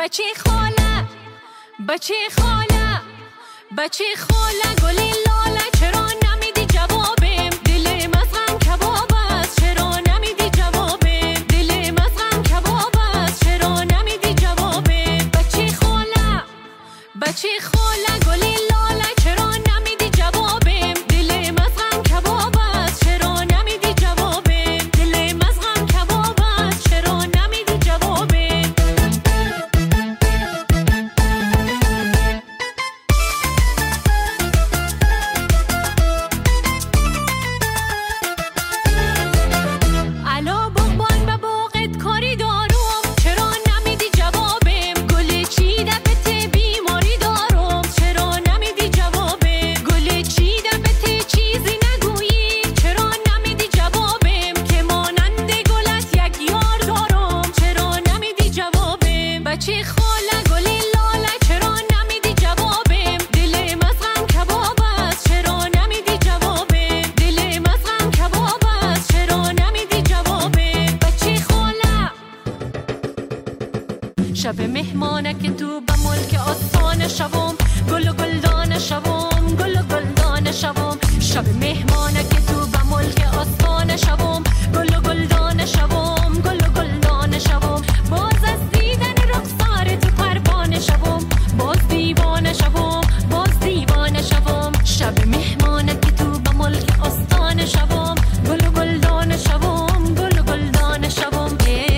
بچه خاله گلی لاله چرا نمیدی جوابم؟ دل مزغن کباب است چرا نمیدی جوابم؟ دل مزغن کباب است چرا نمیدی جوابم؟ بچه خاله گلی لاله چرا نمیدی جوابم؟ دل مزغن کباب است چرا نمیدی جوابم؟ دل مزغن کباب است چرا نمیدی جوابم؟ الا باغبان به باغت کاری دارم چرا نمیدی جوابم؟ گل چیده به ته بیماری دارم چرا نمیدی جوابم؟ گل چیده به ته چیزی نگویی چرا نمیدی جوابم؟ که مانند گلت یک یار دارم چرا نمیدی جوابم؟ بچه خاله گلی لاله چرا نمیدی جوابم؟ دل مزغن کباب است چرا نمیدی جوابم؟ دل مزغن کباب است چرا نمیدی جوابم؟ بچه خاله شب مهمانه که تو به ملک آستان شوم گل و گلدان شوم گل و گلدان شوم شب مهمانه که تو به ملک آستان شوم گل و گلدان شوم گل و گلدان شوم باز از دیدن رخسار تو پروانه شوم باز دیوانه شوم باز دیوانه شوم شب مهمانه که تو به ملک آستان شوم گل و گلدان شوم گل و گلدان شوم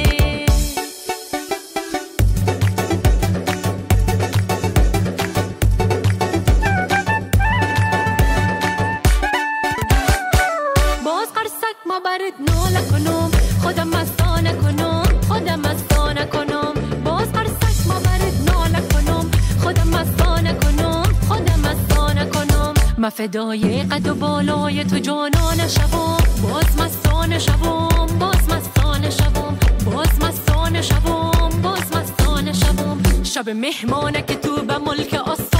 باز قرصک ما برد ناله کنم خودم مستانه کنم خودم مستانه کنم باز قرصک ما برد ناله کنم خودم مستانه کنم خودم مستانه کنم من فدای قد و بالای تو جانانه شوم باز مستانه شوم باز مستانه شوم باز مستانه شوم باز مستانه شوم شب مهمانه که تو به ملک